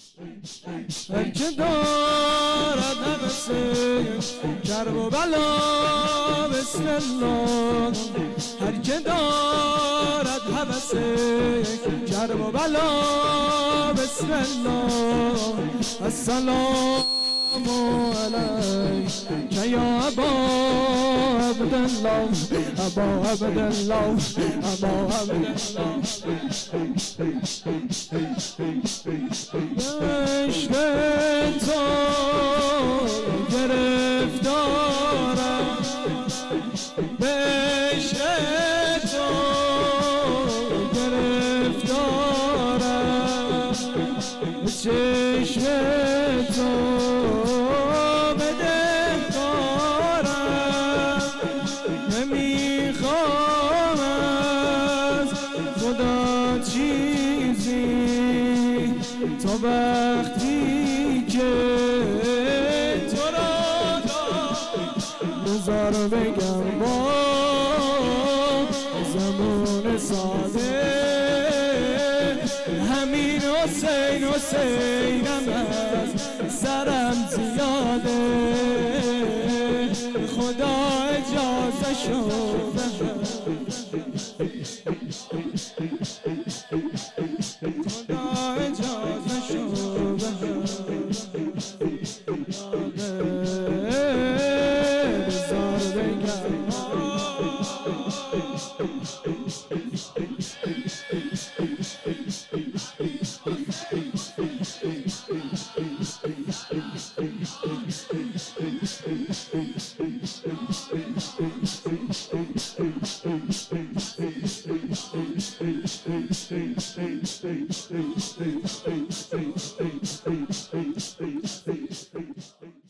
هر که دارد هوس کرب و بلا بسم الله، هر که دارد هوس کرب و بلا بسم الله. السلام علیک یا ابا عبدالله، ابا عبدالله، ابا عبدالله. عشق تو گرفتارم، به عشق تو گرفتارم، به چشم تو بدهکارم. نمیخوام از خدا چیزی تا وقتی که تو را دارم. بذار بگم با زمان ساده، همین حسین حسینم از سرم زیاده. خدا اجازه شو خدا اجازه شو بذار بگم Stay.